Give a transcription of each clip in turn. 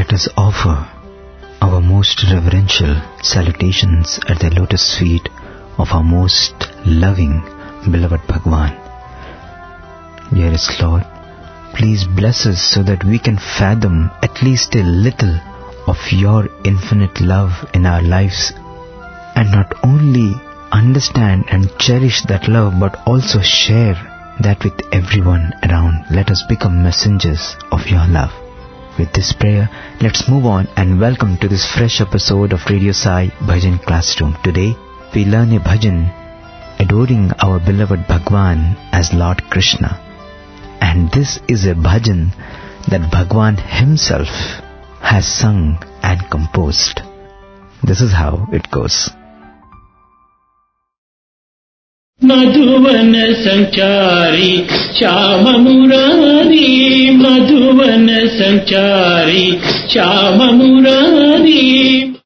Let us offer our most reverential salutations at the lotus feet of our most loving, beloved Bhagwan. Dearest Lord, please bless us so that we can fathom at least a little of your infinite love in our lives, and not only understand and cherish that love but also share that with everyone around. Let us become messengers of your love. With this prayer, let's move on and welcome to this fresh episode of Radio Sai Bhajan Classroom. Today, we learn a bhajan adoring our beloved Bhagwan as Lord Krishna. And this is a bhajan that Bhagwan himself has sung and composed. This is how it goes. मधुवन संचारी श्याम मुरारी, मधुवन संचारी Shyam Murari.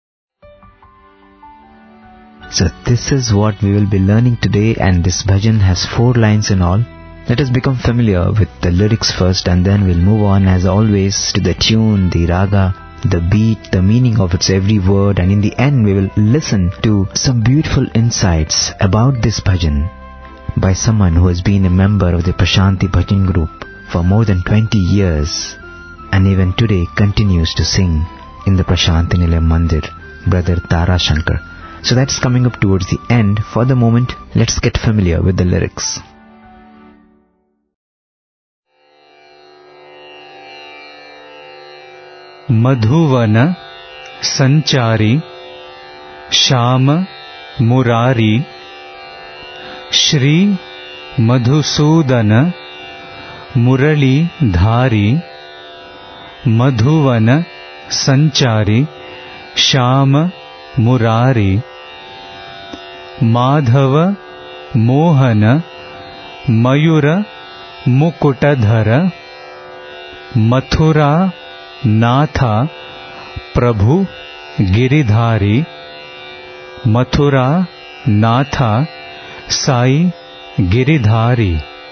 So this is what we will be learning today, and this bhajan has 4 lines in all. Let us become familiar with the lyrics first, and then we'll move on as always to the tune, the raga, the beat, the meaning of its every word, and in the end we will listen to some beautiful insights about this bhajan by someone who has been a member of the Prashanti Bhajan group for more than 20 years and even today continues to sing in the Prashanti Nilayam Mandir, Brother Tara Shankar. So that's coming up towards the end. For the moment, let's get familiar with the lyrics. मधुवन संचारी श्याम मुरारी, श्री मधुसूदन मुरलीधारी. मधुवन संचारी श्याम मुरारी, माधव मोहन मयूर मुकुटधर. मथुरा नाथा प्रभु गिरिधारी, मथुरा नाथा Sai Giridhari.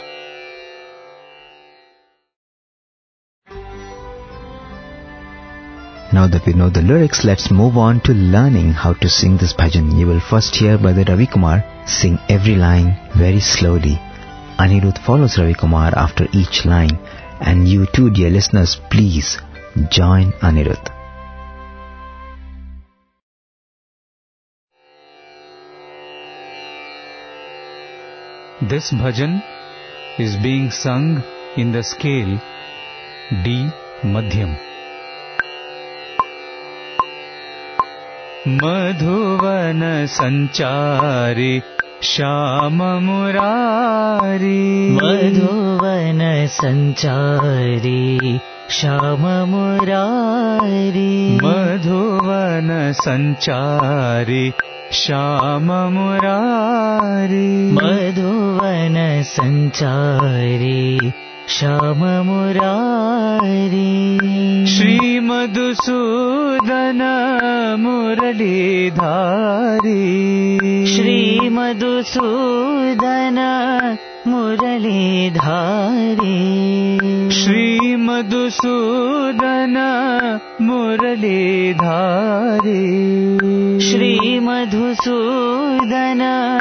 Now that we know the lyrics, let's move on to learning how to sing this bhajan. You will first hear Brother Ravi Kumar sing every line very slowly. Anirudh follows Ravi Kumar after each line, and you too, dear listeners, please join Anirudh. This bhajan is being sung in the scale D Madhyam. मधुवन संचारी श्याम मुरारी, मधुवन संचारी श्याम मुरारी, मधुवन संचारी श्याम मुरारी, मधुवन संचारी श्याम मुरारी. श्री मधुसूदन मुरलीधारी, श्री मधुसूदन मुरलीधारी, श्री मधुसूदन मुरलीधारी, श्री मधुसूदन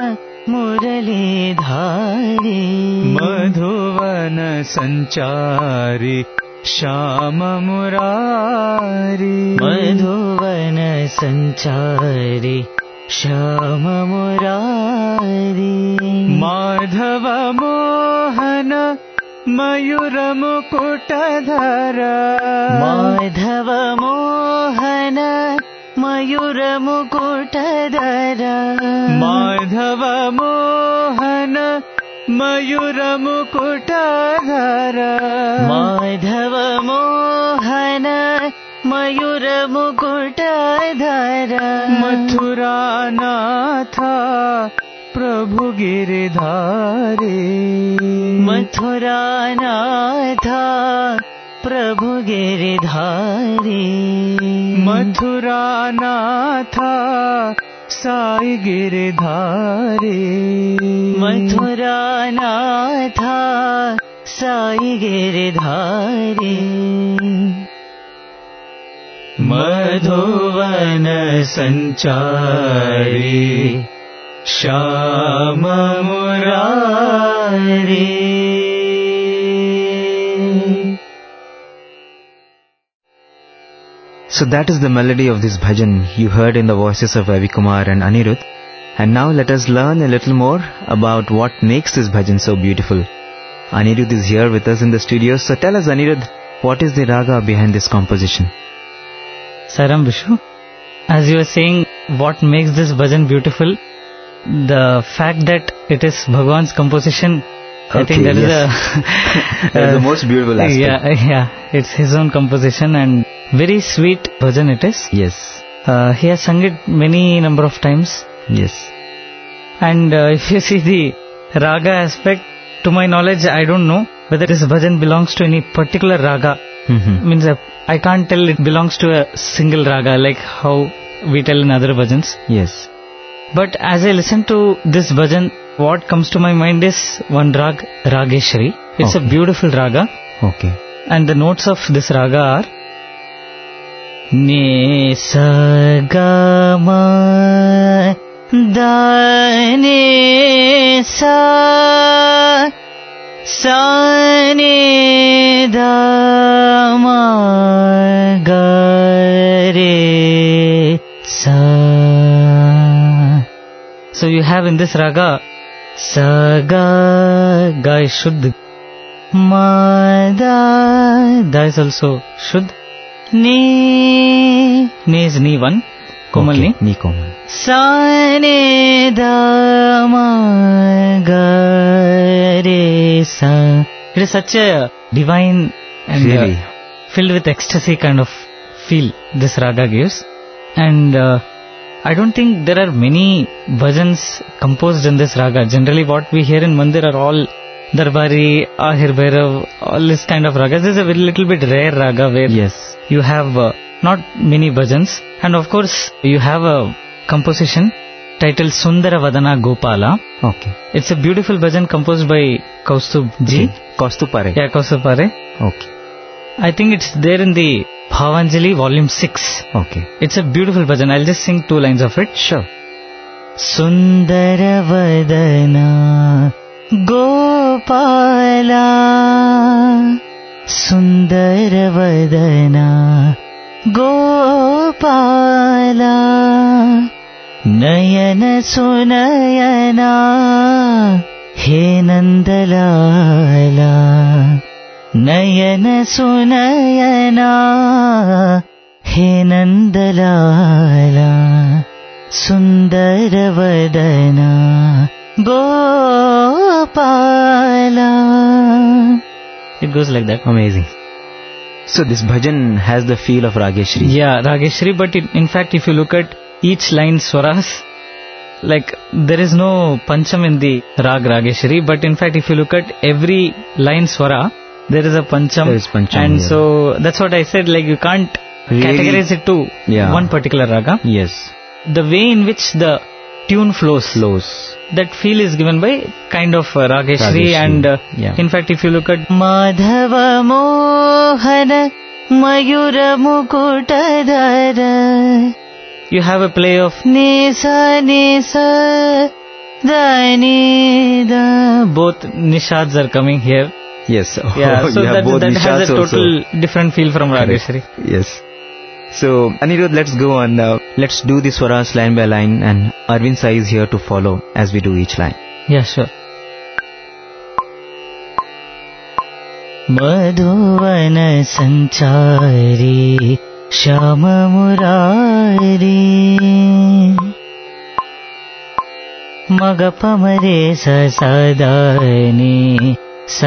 मुरलीधारी. मधुवन संचारी श्याम मुरारी, मधुवन संचारी श्याम मुरारी. माधव मोहन मयूर मुकुटधर, माधव मोहन मयूर मुकुटधर, माधव मोहन मयूर मुकुटधर, माधव मोहन मयूर मुकुटधर. मथुरा नाथा प्रभु गिरिधारी, मथुरा नाथा प्रभु गिरिधारी, मथुरा नाथा साई गिरिधारी, मथुरा नाथा साई गिरिधारी. मधुवन संचारी Shyam Murari. So that is the melody of this bhajan you heard in the voices of Ravi Kumar and Anirudh. And now let us learn a little more about what makes this bhajan so beautiful. Anirudh is here with us in the studio. So tell us, Anirudh, what is the raga behind this composition? Saram Vishu, as you were saying, what makes this bhajan beautiful? The fact that it is Bhagwan's composition. I think that is the most beautiful aspect. Yeah, it's his own composition and very sweet bhajan it is. Yes. He has sung it many number of times. Yes. And if you see the raga aspect, to my knowledge, I don't know whether this bhajan belongs to any particular raga. Means I can't tell it belongs to a single raga like how we tell in other bhajans. Yes. But as I listen to this bhajan, what comes to my mind is one rag, Rageshri. It's a beautiful raga. Okay. And the notes of this raga are Ne sa ga ma da ne sa sa ne da ma ga re sa. So you have in this raga sa ga ga is shuddh, ma da is also shuddh, ni is ni one, komal ni, ni komal, sa ne da ma ga re sa. It is such a divine and really filled with ecstasy kind of feel this raga gives. And I don't think there are many bhajans composed in this raga. Generally what we hear in Mandir are all Darbari, Ahir Bhairav, all this kind of ragas. This is a very little bit rare raga where you have not many bhajans. And of course you have a composition titled Sundara Vadana Gopala. Okay. It's a beautiful bhajan composed by Kaustubh ji. Kaustubh Pare. Yeah, Kaustubh Pare. Okay. I think it's there in the Bhavanjali volume 6. Okay. It's a beautiful bhajan. I'll just sing 2 lines of it. Sure. Sundara Vadana Gopala, Sundara Vadana Gopala, Nayana Sunayana He Nandalala, Nayana Sunayana He Nandalala, Sundara Vadana Gopala. It goes like that. Amazing. So this bhajan has the feel of Rageshri. Yeah, Rageshri, but in fact if you look at each line swaras, like there is no pancham in the rag Rageshri, but in fact if you look at every line swara, there is a pancham. There is pancham, and so that's what I said, like you can't categorize it to one particular raga. Yes. The way in which the tune flows, that feel is given by kind of Rageshri. And in fact if you look at Madhava Mohana Mayura Mukutadhara, you have a play of Nisa Nisa Dani Da. Both nishads are coming here. Yes. Yeah, so that has a total different feel from Rageshri. Yes. So Anirudh, let's go on. Let's do the swaras line by line, and Arvind Sai is here to follow as we do each line. Yeah, sure. Madhuvana Sanchari Shama Murari, Magapamare Sasadani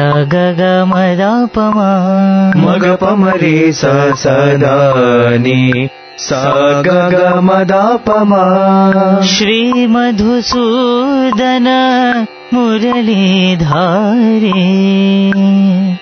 Sagagamada Magapamare Sasadani Sagagamada Shri Madhusudana Muralidhari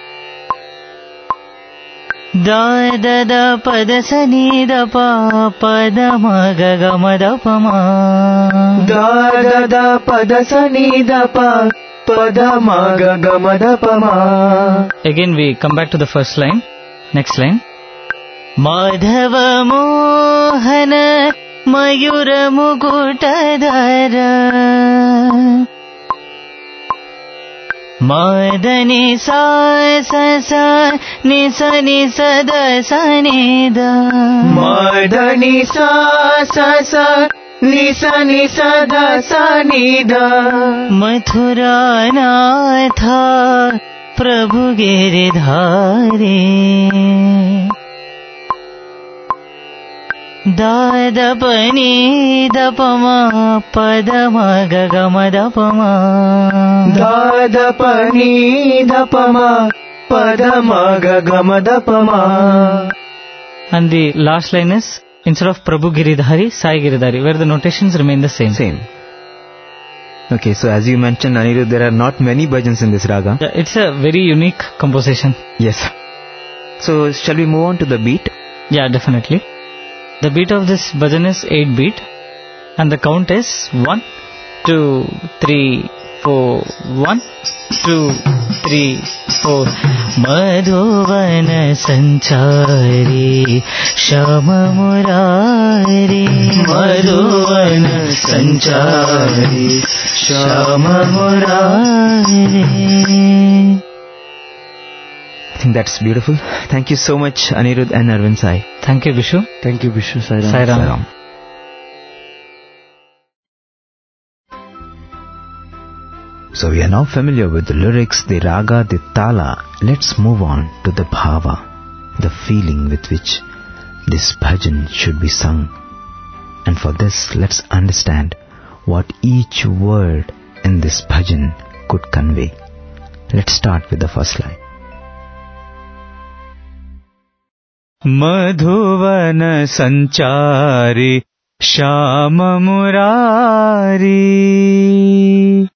Da da da pada sani da pa pada magagamada pama Da da da pada sani da pa pada magagamada pama. Again we come back to the first line. Next line. Madhav Mohan मयूर मुकुटधर मदनि सा स नि स नि स द स नि the मदनि सा स नि स द स नि द मथुरानाथ प्रभु गिरिधारी दादपनी दपमा पदमा गगम दपमा दादपनी दपमा पदमा गगम दपमा. And the last line is, instead of Prabhu Giridhari, Sai Giridhari, where the notations remain the same. Same. Okay, so as you mentioned, Anirudh, there are not many bhajans in this raga. Yeah, it's a very unique composition. Yes. So shall we move on to the beat? Yeah, definitely. The beat of this bhajan is 8 beat, and the count is 1, 2, 3, 4, 1, 2, 3, 4. Madhuvan sanchari Shama Murari, Madhuvan sanchari Shama Murari. I think that's beautiful. Thank you so much, Anirudh and Arvind Sai. Thank you, Vishu. Thank you, Vishu. Sairam. Sairam. So we are now familiar with the lyrics, the raga, the tala. Let's move on to the bhava, the feeling with which this bhajan should be sung. And for this, let's understand what each word in this bhajan could convey. Let's start with the first line. Madhuvan संचारी Shyam Murari.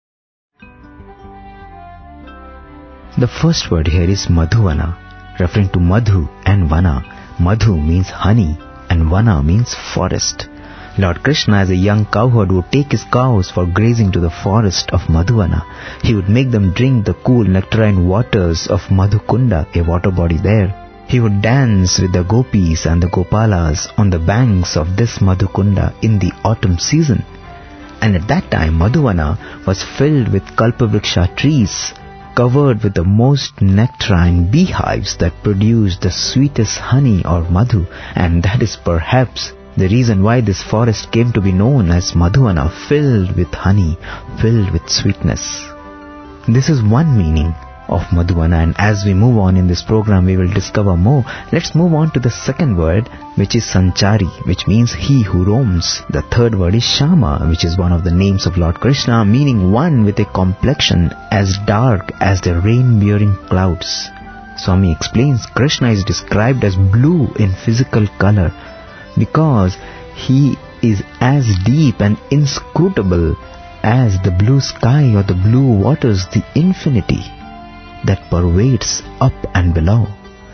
The first word here is Madhuvana, referring to Madhu and Vana. Madhu means honey and Vana means forest. Lord Krishna, as a young cowherd, would take his cows for grazing to the forest of Madhuvana. He would make them drink the cool nectarine waters of Madhukunda, a water body there. He would dance with the gopis and the gopalas on the banks of this Madhukunda in the autumn season. And at that time, Madhuvana was filled with Kalpavriksha trees, covered with the most nectarine beehives that produce the sweetest honey or madhu, and that is perhaps the reason why this forest came to be known as Madhuvana, filled with honey, filled with sweetness. This is one meaning of Madhuvana, and as we move on in this program we will discover more. Let's move on to the second word, which is Sanchari, which means he who roams. The third word is Shama, which is one of the names of Lord Krishna, meaning one with a complexion as dark as the rain-bearing clouds. Swami explains Krishna is described as blue in physical color because he is as deep and inscrutable as the blue sky or the blue waters, the infinity that pervades up and below.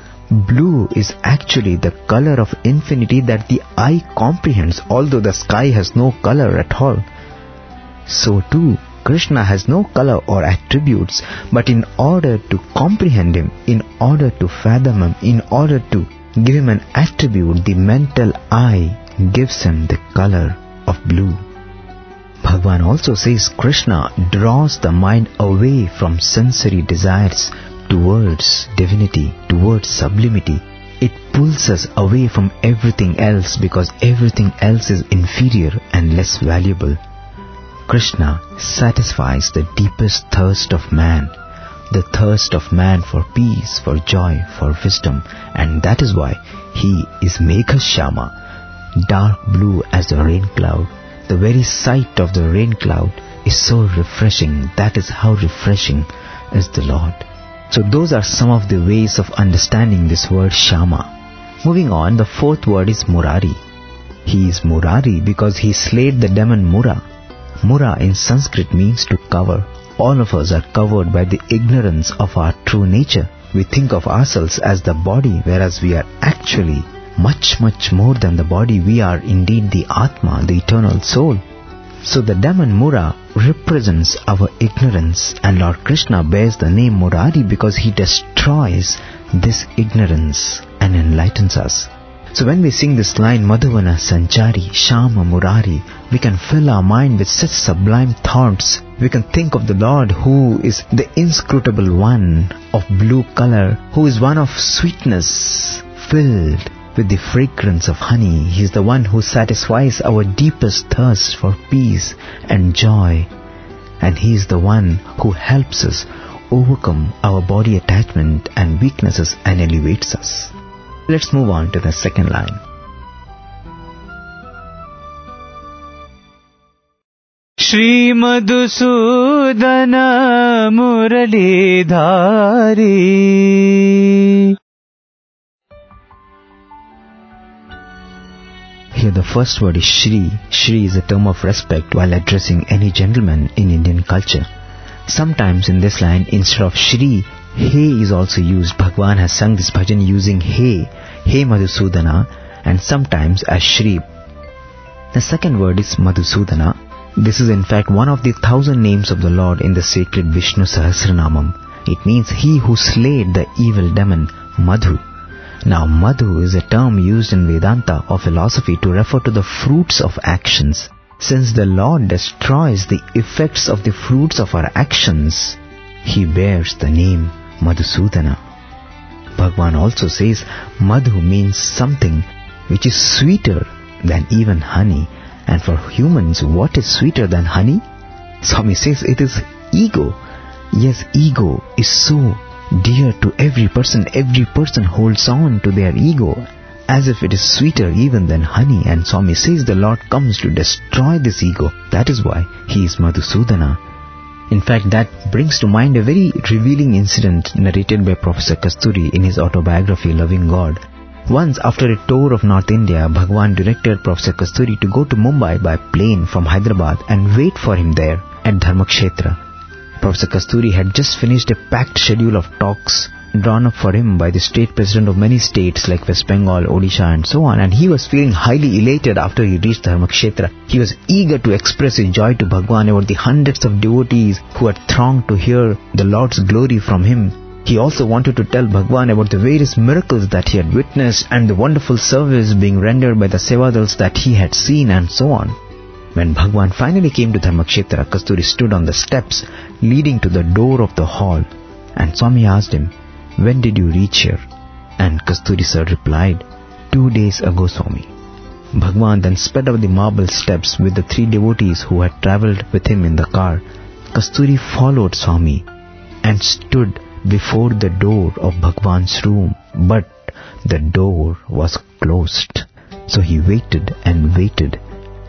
Blue is actually the color of infinity that the eye comprehends, although the sky has no color at all. So too, Krishna has no color or attributes, but in order to comprehend him, in order to fathom him, in order to give him an attribute, the mental eye gives him the color of blue. Bhagavan also says Krishna draws the mind away from sensory desires towards divinity, towards sublimity. It pulls us away from everything else because everything else is inferior and less valuable. Krishna satisfies the deepest thirst of man, the thirst of man for peace, for joy, for wisdom, and that is why he is Megha Shama, dark blue as the rain cloud. The very sight of the rain cloud is so refreshing. That is how refreshing is the Lord. So those are some of the ways of understanding this word Shama. Moving on, the fourth word is Murari. He is Murari because he slayed the demon Mura. Mura in Sanskrit means to cover. All of us are covered by the ignorance of our true nature. We think of ourselves as the body, whereas we are actually much more than the body. We are indeed the Atma, the eternal soul. So the demon Mura represents our ignorance, and Lord Krishna bears the name Murari because he destroys this ignorance and enlightens us. So when we sing this line, Madhuvana Sanchari, Shama Murari, we can fill our mind with such sublime thoughts. We can think of the Lord who is the inscrutable one of blue color, who is one of sweetness, filled with the fragrance of honey. He is the one who satisfies our deepest thirst for peace and joy. And He is the one who helps us overcome our body attachment and weaknesses and elevates us. Let's move on to the second line. Shri Madhusudana Muralidhari. Here the first word is Shri. Shri is a term of respect while addressing any gentleman in Indian culture. Sometimes in this line, instead of Shri, Hey is also used. Bhagwan has sung this bhajan using Hey, Hey Madhusudana, and sometimes as Shri. The second word is Madhusudana. This is in fact one of the 1,000 names of the Lord in the sacred Vishnu Sahasranamam. It means He who slayed the evil demon, Madhu. Now Madhu is a term used in Vedanta or philosophy to refer to the fruits of actions. Since the Lord destroys the effects of the fruits of our actions, He bears the name Madhusudana. Bhagwan also says Madhu means something which is sweeter than even honey. And for humans, what is sweeter than honey? Swami says it is ego. Yes, ego is so dear to every person. Every person holds on to their ego as if it is sweeter even than honey. And Swami says the Lord comes to destroy this ego. That is why He is Madhusudana. In fact, that brings to mind a very revealing incident narrated by Professor Kasturi in his autobiography, Loving God. Once, after a tour of North India, Bhagwan directed Professor Kasturi to go to Mumbai by plane from Hyderabad and wait for him there at Dharmakshetra. Professor Kasturi had just finished a packed schedule of talks drawn up for him by the state president of many states like West Bengal, Odisha and so on, and he was feeling highly elated after he reached Dharmakshetra. He was eager to express his joy to Bhagwan about the hundreds of devotees who had thronged to hear the Lord's glory from him. He also wanted to tell Bhagwan about the various miracles that he had witnessed and the wonderful service being rendered by the Sevadals that he had seen and so on. When Bhagwan finally came to Dharmakshetra, Kasturi stood on the steps leading to the door of the hall, and Swami asked him, "When did you reach here?" And Kasturi sir replied, 2 days ago, Swami." Bhagwan then sped up the marble steps with the 3 devotees who had travelled with him in the car. Kasturi followed Swami and stood before the door of Bhagwan's room, but the door was closed. So he waited and waited.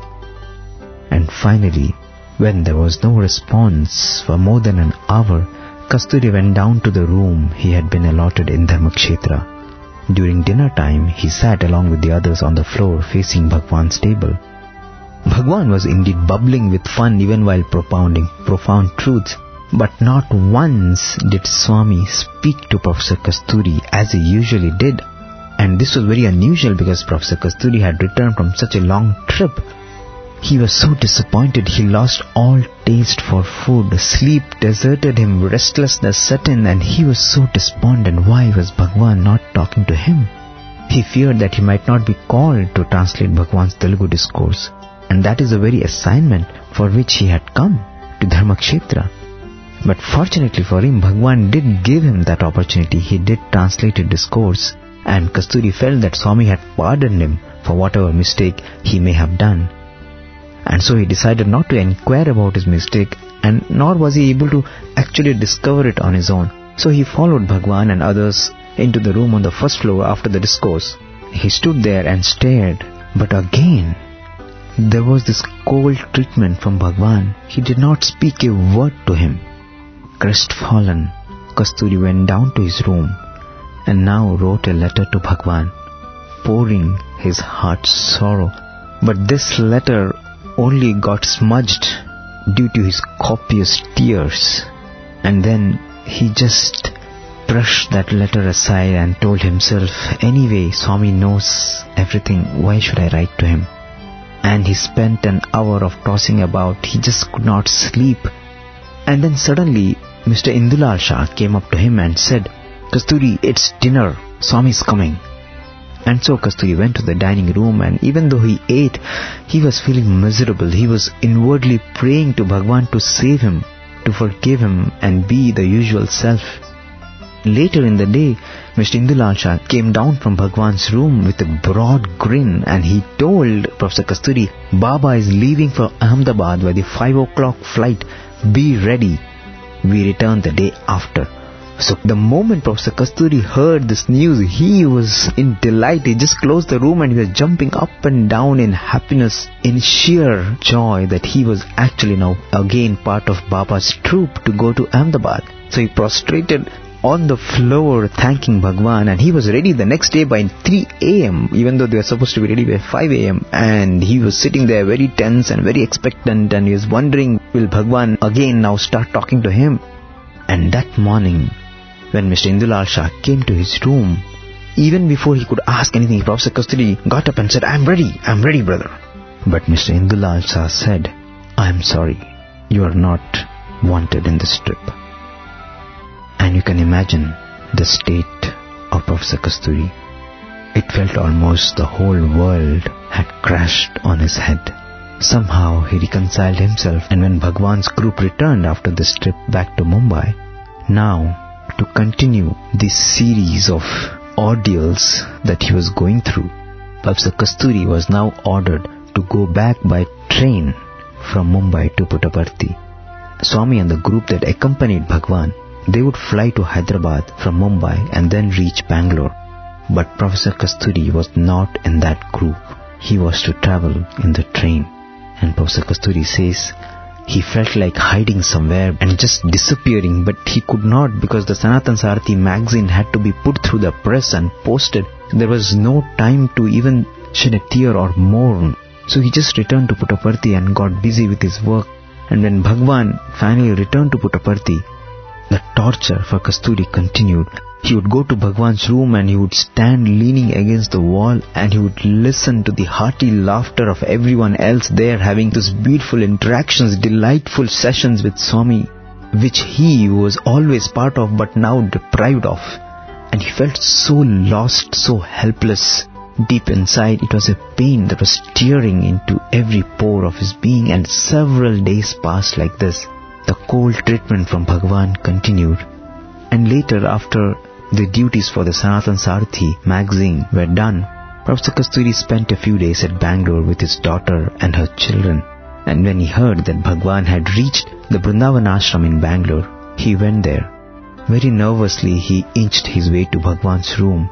And finally, when there was no response for more than an hour, Kasturi went down to the room he had been allotted in Dharmakshetra. During dinner time, he sat along with the others on the floor facing Bhagwan's table. Bhagwan was indeed bubbling with fun even while propounding profound truths. But not once did Swami speak to Professor Kasturi as he usually did. And this was very unusual because Professor Kasturi had returned from such a long trip. He was so disappointed he lost all taste for food. Sleep deserted him, restlessness set in, and he was so despondent. Why was Bhagwan not talking to him? He feared that he might not be called to translate Bhagwan's Telugu discourse. And that is the very assignment for which he had come to Dharmakshetra. But fortunately for him, Bhagwan did give him that opportunity. He did translate a discourse, and Kasturi felt that Swami had pardoned him for whatever mistake he may have done. And so he decided not to inquire about his mistake, and nor was he able to actually discover it on his own. So he followed Bhagwan and others into the room on the first floor after the discourse. He stood there and stared, but again there was this cold treatment from Bhagwan. He did not speak a word to him. Crestfallen, Kasturi went down to his room and now wrote a letter to Bhagwan, pouring his heart's sorrow. But this letter only got smudged due to his copious tears. And then he just brushed that letter aside and told himself, anyway, Swami knows everything, why should I write to him? And he spent an hour of tossing about. He just could not sleep. And then suddenly Mr. Indulal Shah came up to him and said, Kasturi, it's dinner. Swami's coming. And so Kasturi went to the dining room, and even though he ate, he was feeling miserable. He was inwardly praying to Bhagwan to save him, to forgive him and be the usual self. Later in the day, Mr. Indulal Shah came down from Bhagwan's room with a broad grin, and he told Professor Kasturi, Baba is leaving for Ahmedabad by the 5 o'clock flight. Be ready. We return the day after. So the moment Professor Kasturi heard this news, he was in delight. He just closed the room and he was jumping up and down in happiness, in sheer joy that he was actually now again part of Baba's troop to go to Ahmedabad. So he prostrated on the floor thanking Bhagwan, and he was ready the next day by 3 a.m. even though they were supposed to be ready by 5 a.m. And he was sitting there very tense and very expectant, and he was wondering, will Bhagwan again now start talking to him? And that morning, when Mr. Indulal Shah came to his room, even before he could ask anything, Professor Kasturi got up and said, I'm ready, brother. But Mr. Indulal Shah said, I'm sorry, you are not wanted in this trip. And you can imagine the state of Professor Kasturi. It felt almost the whole world had crashed on his head. Somehow he reconciled himself, and when Bhagwan's group returned after this trip back to Mumbai, now to continue this series of ordeals that he was going through, Professor Kasturi was now ordered to go back by train from Mumbai to Puttaparthi. Swami and the group that accompanied Bhagwan, they would fly to Hyderabad from Mumbai and then reach Bangalore. But Professor Kasturi was not in that group. He was to travel in the train. And Professor Kasturi says he felt like hiding somewhere and just disappearing, but he could not, because the Sanatan Sarathi magazine had to be put through the press and posted. There was no time to even shed a tear or mourn. So he just returned to Puttaparthi and got busy with his work. And when Bhagwan finally returned to Puttaparthi, the torture for Kasturi continued. He would go to Bhagwan's room and he would stand leaning against the wall, and he would listen to the hearty laughter of everyone else there, having those beautiful interactions, delightful sessions with Swami, which he was always part of but now deprived of. And he felt so lost, so helpless. Deep inside, it was a pain that was tearing into every pore of his being, and several days passed like this. The cold treatment from Bhagwan continued. And later, after the duties for the Sanatan Sarathi magazine were done, Professor Kasturi spent a few days at Bangalore with his daughter and her children. And when he heard that Bhagwan had reached the Vrindavan ashram in Bangalore, he went there. Very nervously, he inched his way to Bhagwan's room.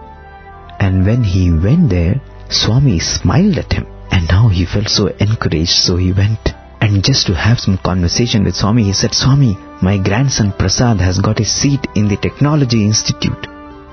And when he went there, Swami smiled at him. And now he felt so encouraged, so he went. And just to have some conversation with Swami, he said, Swami, my grandson Prasad has got a seat in the Technology Institute.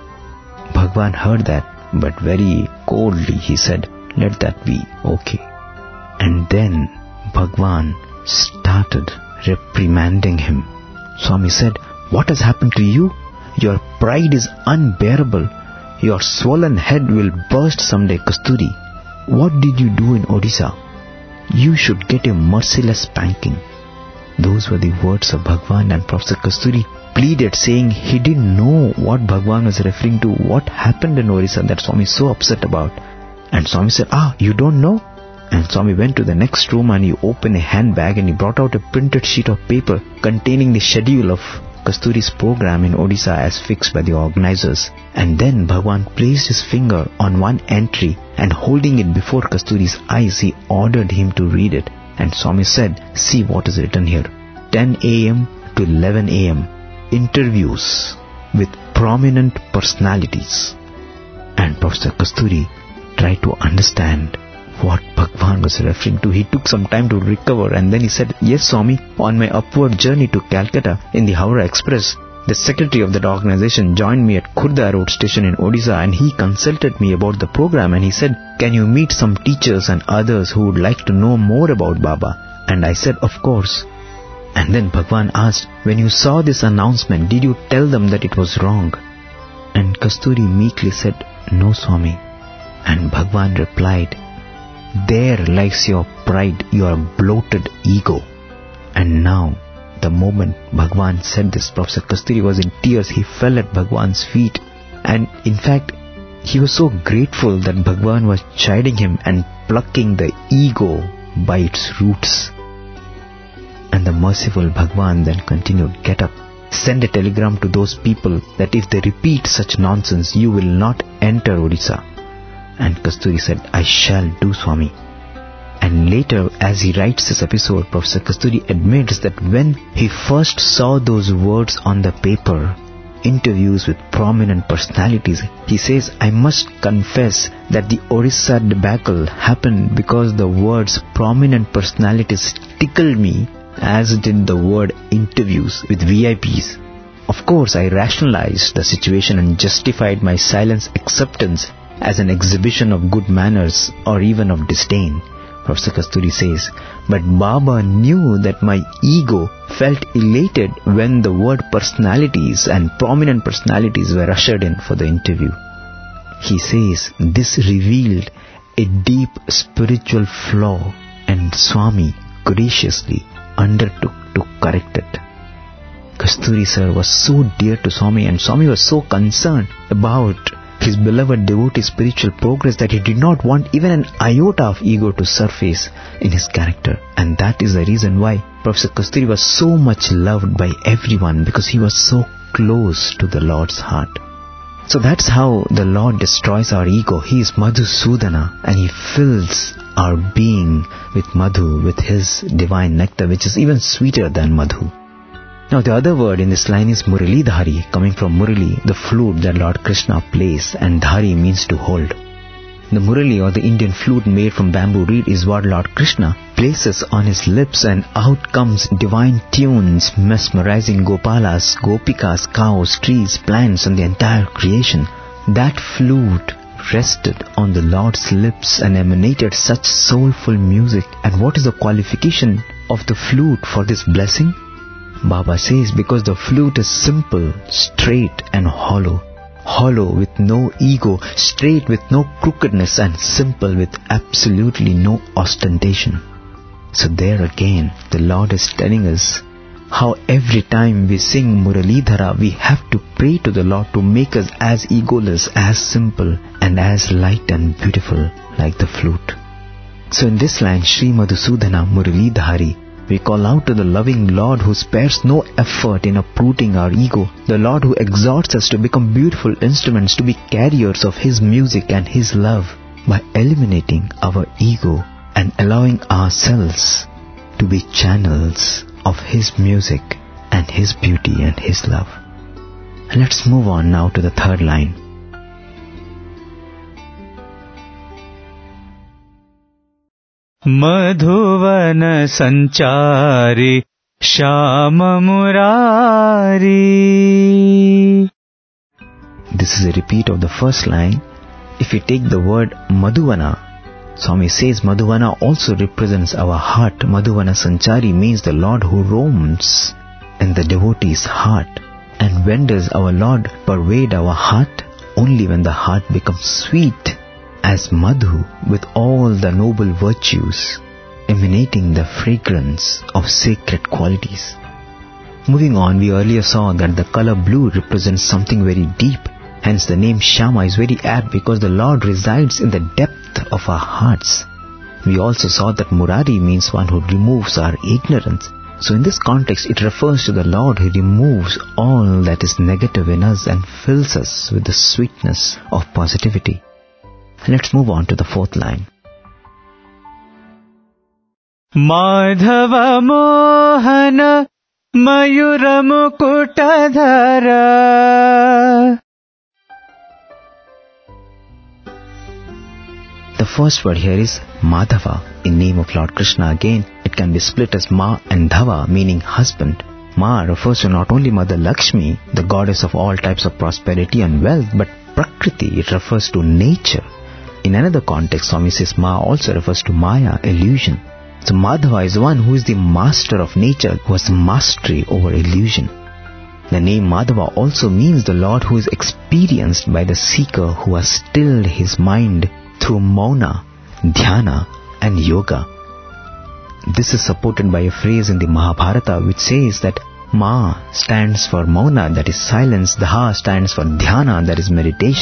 Bhagwan heard that, but very coldly he said, let that be, okay. And then Bhagwan started reprimanding him. Swami said, what has happened to you? Your pride is unbearable. Your swollen head will burst someday, Kasturi. What did you do in Odisha? You should get a merciless spanking. Those were the words of Bhagwan, and Professor Kasturi pleaded, saying he didn't know what Bhagwan was referring to, what happened in Orissa that Swami is so upset about. And Swami said, you don't know? And Swami went to the next room and he opened a handbag and he brought out a printed sheet of paper containing the schedule of Kasturi's program in Odisha as fixed by the organizers. And then Bhagwan placed his finger on one entry and holding it before Kasturi's eyes, he ordered him to read it. And Swami said, see what is written here. 10 a.m. to 11 a.m. Interviews with prominent personalities. And Professor Kasturi tried to understand what Bhagwan was referring to. He took some time to recover, and then he said, yes, Swami, on my upward journey to Calcutta in the Howrah Express, the secretary of that organization joined me at Khurda road station in Odisha, and he consulted me about the program, and he said, can you meet some teachers and others who would like to know more about Baba? And I said, of course. And then Bhagwan asked, when you saw this announcement, did you tell them that it was wrong? And Kasturi meekly said, no, Swami. And Bhagwan replied, there lies your pride, your bloated ego. And now, the moment Bhagwan said this, Professor Kasturi was in tears. He fell at Bhagwan's feet. And in fact, He was so grateful that Bhagwan was chiding him and plucking the ego by its roots. And the merciful Bhagwan then continued, "Get up, send a telegram to those people that if they repeat such nonsense, you will not enter Odisha." And Kasturi said, "I shall do, Swami." And later, as he writes this episode, Professor Kasturi admits that when he first saw those words on the paper, interviews with prominent personalities, he says, "I must confess that the Orissa debacle happened because the words prominent personalities tickled me, as did the word interviews with VIPs. Of course, I rationalized the situation and justified my silence acceptance as an exhibition of good manners or even of disdain." Professor Kasturi says, "But Baba knew that my ego felt elated when the word personalities and prominent personalities were ushered in for the interview." He says this revealed a deep spiritual flaw, and Swami graciously undertook to correct it. Kasturi sir was so dear to Swami, and Swami was so concerned about his beloved devotee's spiritual progress that he did not want even an iota of ego to surface in his character. And that is the reason why Professor Kasturi was so much loved by everyone, because he was so close to the Lord's heart. So that's how the Lord destroys our ego. He is Madhusudana, and he fills our being with Madhu, with his divine nectar, which is even sweeter than Madhu. Now the other word in this line is Muralidhari, coming from Murali, the flute that Lord Krishna plays, and Dhari means to hold. The Murali, or the Indian flute made from bamboo reed, is what Lord Krishna places on his lips, and out comes divine tunes mesmerizing Gopalas, Gopikas, cows, trees, plants, and the entire creation. That flute rested on the Lord's lips and emanated such soulful music. And what is the qualification of the flute for this blessing? Baba says, because the flute is simple, straight and hollow. Hollow with no ego, straight with no crookedness, and simple with absolutely no ostentation. So there again, the Lord is telling us how every time we sing Muralidhara, we have to pray to the Lord to make us as egoless, as simple, and as light and beautiful like the flute. So in this line, Sri Madhusudana Muralidhari, we call out to the loving Lord who spares no effort in uprooting our ego, the Lord who exhorts us to become beautiful instruments, to be carriers of His music and His love, by eliminating our ego and allowing ourselves to be channels of His music and His beauty and His love. And let's move on now to the third line. Madhuvana Sanchari Shyama Murari. This is a repeat of the first line. If we take the word Madhuvana, Swami says Madhuvana also represents our heart. Madhuvana Sanchari means the Lord who roams in the devotee's heart. And when does our Lord pervade our heart? Only when the heart becomes sweet as Madhu, with all the noble virtues, emanating the fragrance of sacred qualities. Moving on, we earlier saw that the color blue represents something very deep. Hence the name Shyama is very apt, because the Lord resides in the depth of our hearts. We also saw that Murari means one who removes our ignorance. So in this context, it refers to the Lord who removes all that is negative in us and fills us with the sweetness of positivity. Let's move on to the fourth line. Madhava Mohana Mayura Mukutadhara. The first word here is Madhava, in name of Lord Krishna. Again, it can be split as Ma and Dhava, meaning husband. Ma refers to not only Mother Lakshmi, the goddess of all types of prosperity and wealth, but Prakriti, it refers to nature. In another context, Swami says Ma also refers to Maya, illusion. So Madhava is one who is the master of nature, who has mastery over illusion. The name Madhava also means the Lord who is experienced by the seeker who has stilled his mind through mauna, dhyana and yoga. This is supported by a phrase in the Mahabharata which says that Ma stands for mauna, that is silence, Dha stands for dhyana, that is meditation,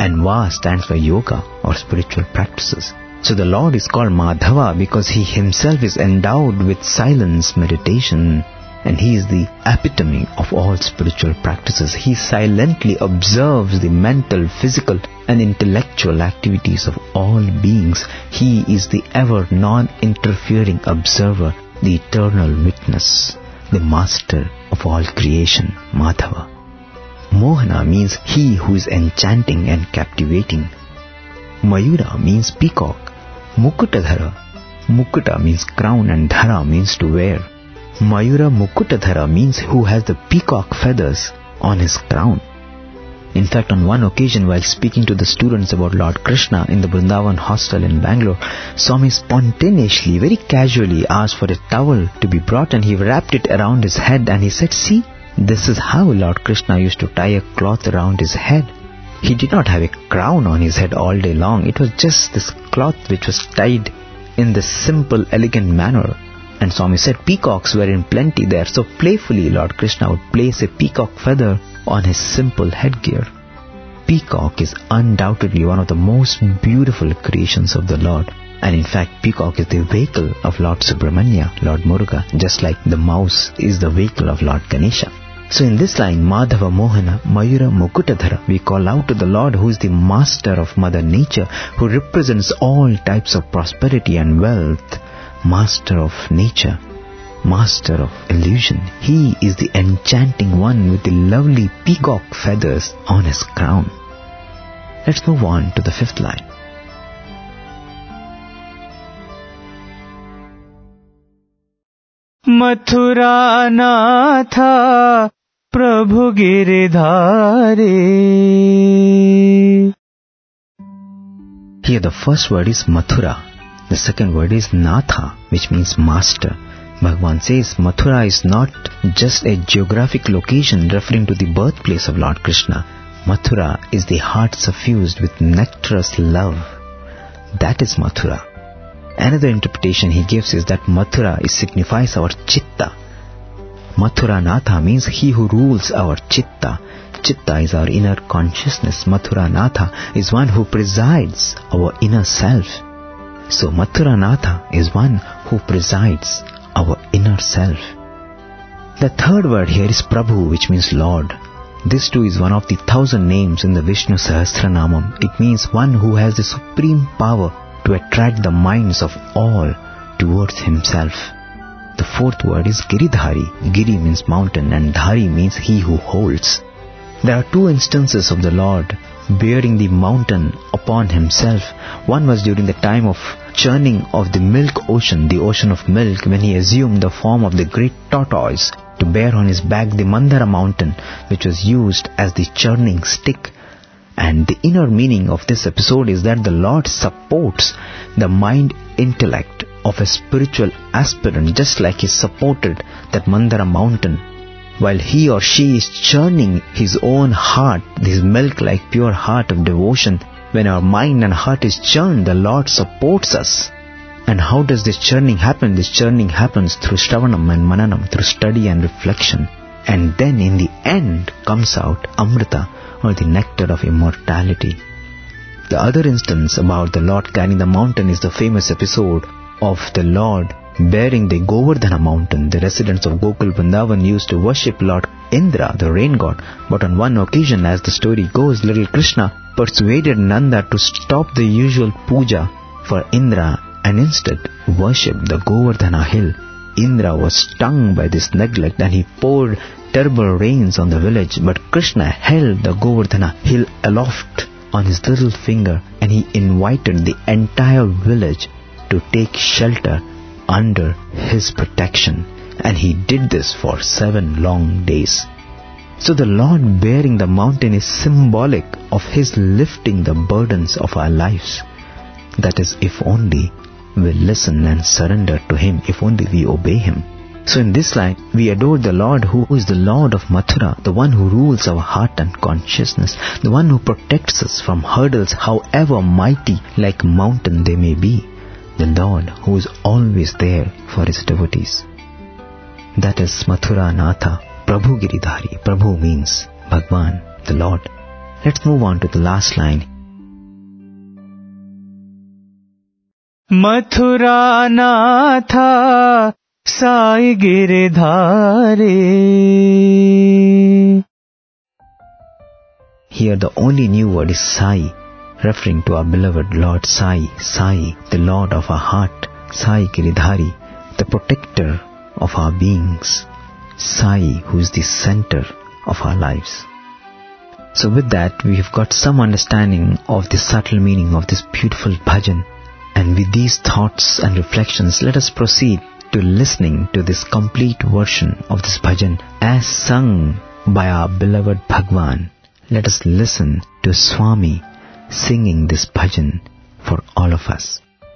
and Va stands for yoga or spiritual practices. So the Lord is called Madhava because he himself is endowed with silence meditation, and he is the epitome of all spiritual practices. He silently observes the mental, physical and intellectual activities of all beings. He is the ever non-interfering observer, the eternal witness, the master of all creation, Madhava. Mohana means he who is enchanting and captivating. Mayura means peacock. Mukutadhara. Mukuta means crown and dhara means to wear. Mayura Mukutadhara means who has the peacock feathers on his crown. In fact, on one occasion while speaking to the students about Lord Krishna in the Vrindavan hostel in Bangalore, Swami spontaneously, very casually asked for a towel to be brought, and he wrapped it around his head and he said, "See, this is how Lord Krishna used to tie a cloth around his head." He did not have a crown on his head all day long. It was just this cloth which was tied in this simple, elegant manner. And Swami said peacocks were in plenty there, so playfully Lord Krishna would place a peacock feather on his simple headgear. Peacock is undoubtedly one of the most beautiful creations of the Lord. And in fact, peacock is the vehicle of Lord Subramanya, Lord Muruga, just like the mouse is the vehicle of Lord Ganesha. So in this line, Madhava Mohana Mayura Mukutadhara, we call out to the Lord who is the master of Mother Nature, who represents all types of prosperity and wealth, master of nature, master of illusion. He is the enchanting one with the lovely peacock feathers on his crown. Let's move on to the fifth line. Mathura नाथा प्रभु गिरिधारे. Here the first word is Mathura. The second word is Natha, which means master. Bhagavan says Mathura is not just a geographic location referring to the birthplace of Lord Krishna. Mathura is the heart suffused with nectarous love. That is Mathura. Another interpretation he gives is that Mathura signifies our Chitta. Mathura Natha means he who rules our Chitta. Chitta is our inner consciousness. Mathura Natha is one who presides our inner self. So Mathura Natha is one who presides our inner self. The third word here is Prabhu, which means Lord. This too is one of the 1,000 names in the Vishnu Sahasranamam. It means one who has the supreme power to attract the minds of all towards himself. The fourth word is Giridhari. Giri means mountain and Dhari means he who holds. There are two instances of the Lord bearing the mountain upon himself. One was during the time of churning of the milk ocean, the ocean of milk, when he assumed the form of the great tortoise to bear on his back the Mandara mountain, which was used as the churning stick. And the inner meaning of this episode is that the Lord supports the mind intellect of a spiritual aspirant, just like he supported that Mandara mountain. While he or she is churning his own heart, this milk-like pure heart of devotion, when our mind and heart is churned, the Lord supports us. And how does this churning happen? This churning happens through Shravanam and Mananam, through study and reflection. And then in the end comes out Amrita, or the nectar of immortality. The other instance about the Lord carrying the mountain is the famous episode of the Lord bearing the Govardhana mountain. The residents of Gokul Vrindavan used to worship Lord Indra, the rain god. But on one occasion, as the story goes, little Krishna persuaded Nanda to stop the usual puja for Indra and instead worship the Govardhana hill. Indra was stung by this neglect and he poured terrible rains on the village, but Krishna held the Govardhana hill aloft on his little finger and he invited the entire village to take shelter under his protection. And he did this for 7 long days. So the Lord bearing the mountain is symbolic of his lifting the burdens of our lives. That is, if only we listen and surrender to him, if only we obey him. So in this line, we adore the Lord who is the Lord of Mathura, the one who rules our heart and consciousness, the one who protects us from hurdles however mighty like mountain they may be, the Lord who is always there for his devotees. That is Mathura Natha, Prabhu Giridhari. Prabhu means Bhagwan, the Lord. Let's move on to the last line. Mathura नाथा Sai Girdhari. Here the only new word is Sai, referring to our beloved Lord Sai, Sai, the Lord of our heart, Sai Giridhari, the protector of our beings, Sai, who is the center of our lives. So with that, we have got some understanding of the subtle meaning of this beautiful bhajan. And with these thoughts and reflections, let us proceed to listening to this complete version of this bhajan as sung by our beloved Bhagwan. Let us listen to Swami singing this bhajan for all of us.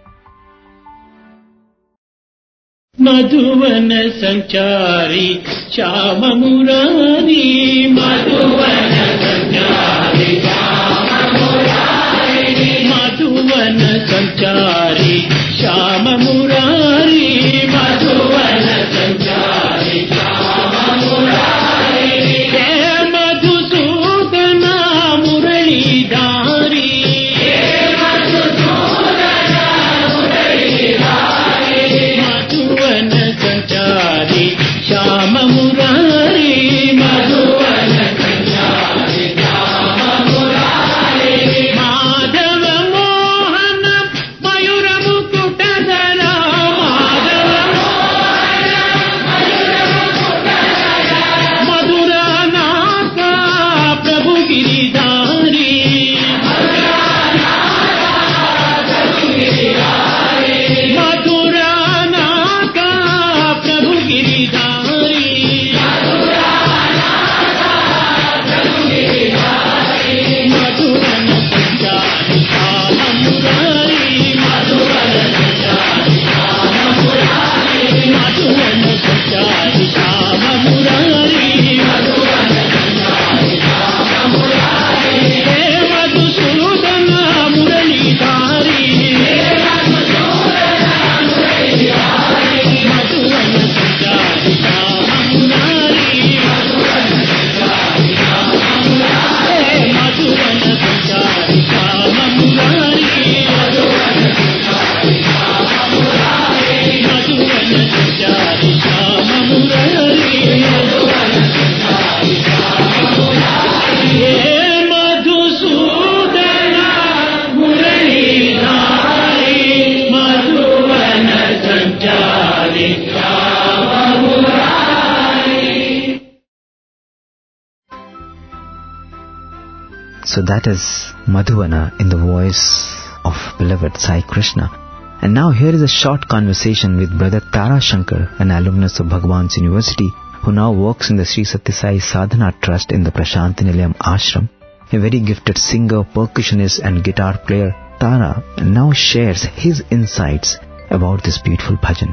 मधुवन संचारी श्याम मुरारी, मधुवन संचारी श्याम मुरारी, मधुवन संचारी श्याम मुरारी, मधुवन संचारी श्याम मुरारी, हे मधुसूदन मुरलीधारी, हे मधुसूदन मुरलीधारी, मधुवन संचारी श्याम मुरारी, मधुवन संचारी श्याम मुरारी, माधव मोहन मयूर मुकुटधरा, माधव मोहन मयूर मुकुटधरा, मधुरा नाका प्रभु गिरिधारी, मधुरा नाका प्रभु गिरिधारी, मधुरा नाका प्रभु गिरिधारी, मधुरा नाका प्रभु गिरिधारी, मधुवन संचारी श्याम मुरारी, मधुवन संचारी श्याम मुरारी, मधुवन संचारी श्याम मुरारी, मधुवन संचारी श्याम मुरारी, हे मधुसूदन मुरलीधारी, हे मधुसूदन मुरलीधारी, मधुवन संचारी श्याम मुरारी, मधुवन संचारी श्याम मुरारी, हे मधुवन संचारी श्याम मुरारी, मधुवन संचारी श्याम मुरारी, मधुवन संचारी श्याम मुरारी, मधुवन संचारी श्याम मुरारी, हे मधुसूदन मुरलीधारी, मधुवन संचारी Shyam Murari. So that is Madhuvana in the voice of beloved Sai Krishna. And now here is a short conversation with Brother Tara Shankar, an alumnus of Bhagwan's University, who now works in the Sri Satya Sai Sadhana Trust in the Prashanti Nilayam Ashram. A very gifted singer, percussionist and guitar player, Tara now shares his insights about this beautiful bhajan.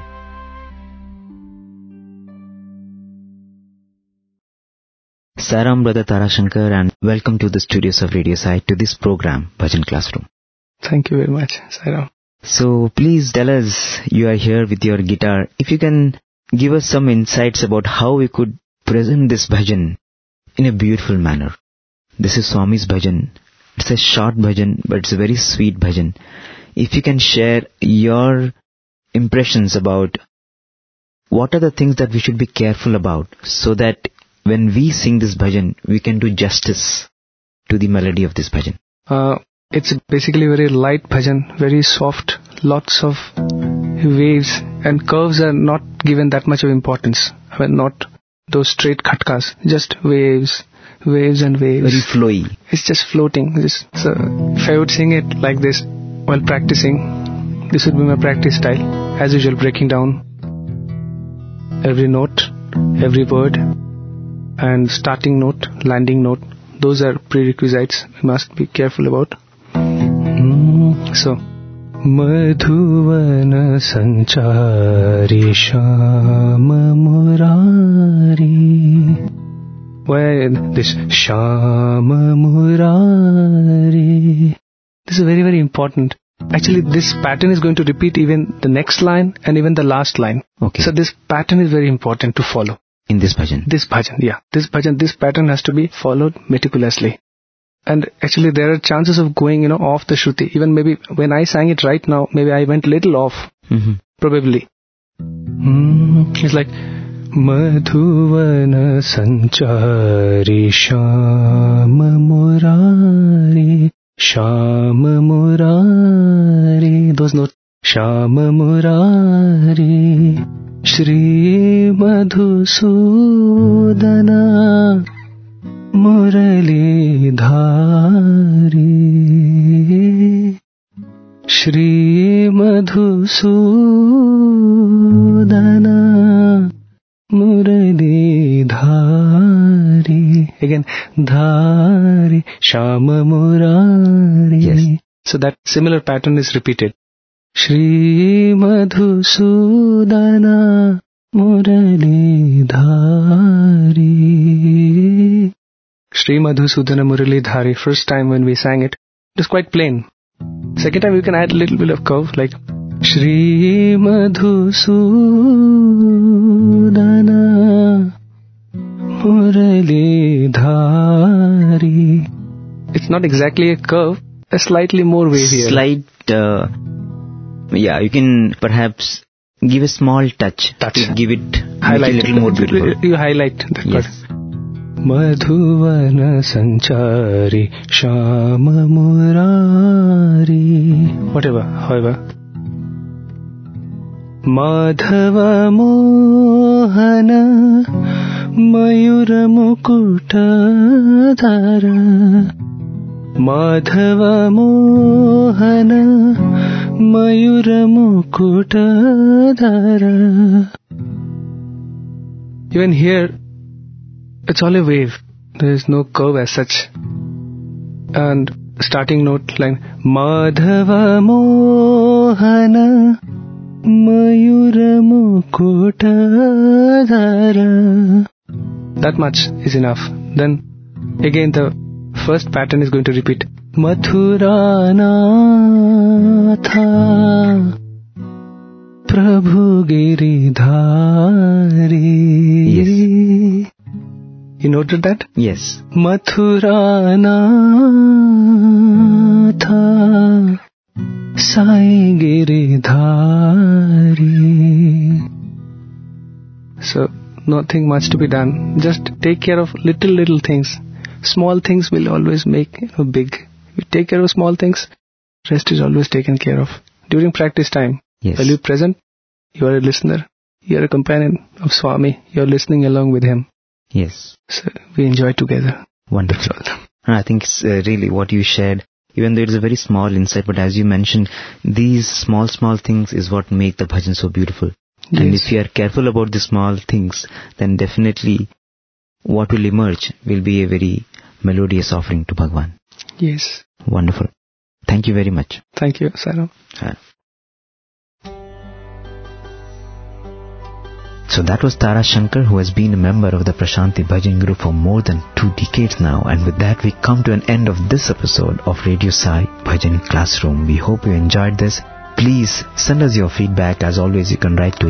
Saram, Brother Tara Shankar, and welcome to the studios of Radio Sai to this program, Bhajan Classroom. Thank you very much, Sairam. So please tell us, you are here with your guitar. If you can give us some insights about how we could present this bhajan in a beautiful manner. This is Swami's bhajan. It's a short bhajan, but it's a very sweet bhajan. If you can share your impressions about what are the things that we should be careful about, so that when we sing this bhajan, we can do justice to the melody of this bhajan. It's basically very light bhajan, very soft, lots of waves, and curves are not given that much of importance. I mean, not those straight khatkas, just waves, waves and waves. Very flowy. It's just floating. So if I would sing it like this while practicing, this would be my practice style. As usual, breaking down every note, every word, and starting note, landing note. Those are prerequisites we must be careful about. So, Madhuvana sanchari Shama Murari. why this Shama Murari. This is very, very important. Actually, this pattern is going to repeat even the next line and even the last line. Okay. So this pattern is very important to follow. In this bhajan. This bhajan, yeah. This pattern has to be followed meticulously. And actually there are chances of going, off the Shruti. Even maybe when I sang it right now, maybe I went little off. Probably. It's like Madhuvana Sanchari Shama Murari. Those notes. Shama Murari Shri Madhusudana Murali Dhari Shri Madhusudana Murali Dhari. Again, Dhari Shama Murari. Yes. So that similar pattern is repeated. Shri Madhusudana Murali Dhari. Shri Madhusudana Murali Dhari. First time when we sang it, it was quite plain. Second time you can add a little bit of curve, like Shri Madhusudana Murali Dhari. It's not exactly a curve, a slightly more wavier. Slight, you can perhaps give a small touch. To give it highlight, a little more beautiful. You highlight that part. Yes. Madhuvana Sanchari Shama Murari. Whatever, however. Madhava Mohana Mayura Mukutadhara. Madhava Mohana Mayura Mukutadhara. Even here, it's all a wave. There is no curve as such. And starting note line Madhava Mohana Mayura Mukutadhara. That much is enough. Then again the first pattern is going to repeat. Mathura Natha Prabhu Giridhari. Yes. You noted that? Yes. Mathura Natha Sai Giridhari. So nothing much to be done. Just take care of little things. Small things will always make big. You take care of small things, rest is always taken care of. During practice time, while you're present, you are a listener. You are a companion of Swami. You are listening along with him. Yes. So we enjoy together. Wonderful. I think it's really what you shared. Even though it's a very small insight, but as you mentioned, these small things is what make the bhajan so beautiful. Yes. And if you are careful about the small things, then definitely what will emerge will be a very melodious offering to Bhagwan. Yes. Wonderful. Thank you very much. Thank you, Saram. So that was Tara Shankar, who has been a member of the Prashanti Bhajan Group for more than 2 decades now. And with that, we come to an end of this episode of Radio Sai Bhajan Classroom. We hope you enjoyed this. Please send us your feedback. As always, you can write to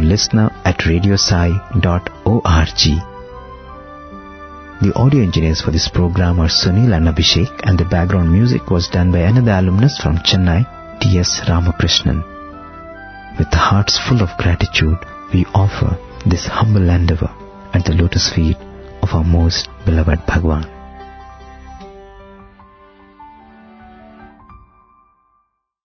listener@radiosai.org. The audio engineers for this program are Sunil and Abhishek, and the background music was done by another alumnus from Chennai, T.S. Ramakrishnan. With hearts full of gratitude, we offer this humble endeavor at the lotus feet of our most beloved Bhagwan.